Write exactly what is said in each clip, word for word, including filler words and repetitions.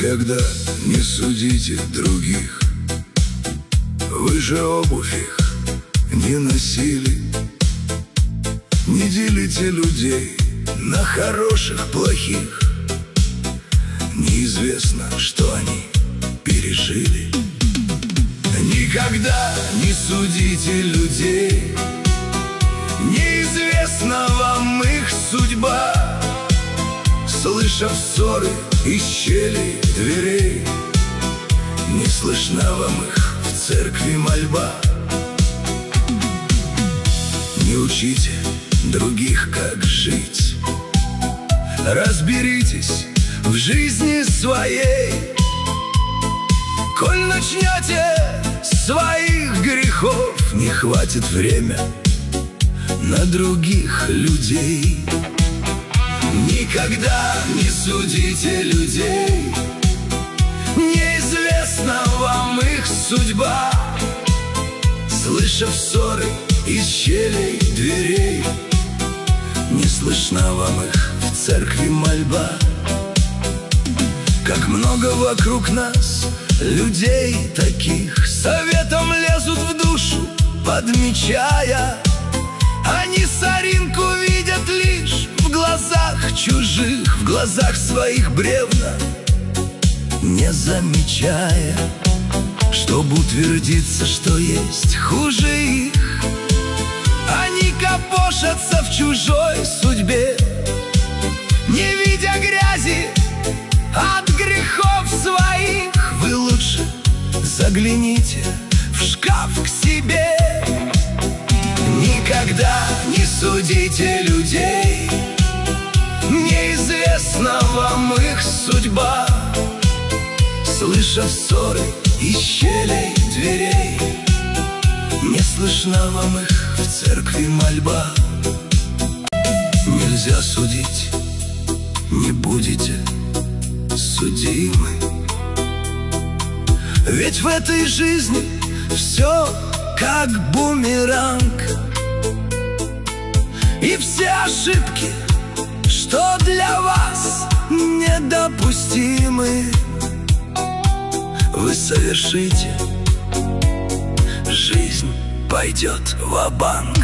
Никогда не судите других, вы же обувь их не носили. Не делите людей на хороших, плохих. Неизвестно, что они пережили. Никогда не судите людей, неизвестна вам их судьба. Слыша ссоры из щелей дверей, не слышна вам их в церкви мольба. Не учите других, как жить, разберитесь в жизни своей. Коль начнете с своих грехов, не хватит время на других людей. Никогда не судите людей, неизвестна вам их судьба. Слыша ссоры из щелей дверей, не слышна вам их в церкви мольба. Как много вокруг нас людей таких, советом лезут в душу, подмечая. Они соринку видят лишь в глазах чужих, в глазах своих бревна, не замечая. Чтобы утвердиться, что есть хуже их, они копошатся в чужой судьбе, не видя грязи от грехов своих. Вы лучше загляните в шкаф к себе. Никогда не судите людей, неизвестна вам их судьба. Слыша ссоры из щелей дверей, не слышна вам их в церкви мольба. Нельзя судить, не будете судимы. Ведь в этой жизни все как бумеранг, и все ошибки, что для вас недопустимы, вы совершите, жизнь пойдет ва-банк.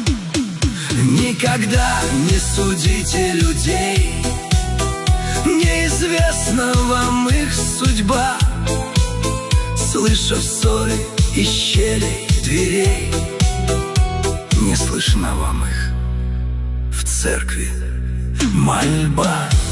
Никогда не судите людей, неизвестна вам их судьба. Слыша ссоры из щелей дверей, не слышна вам их в церкви мольба.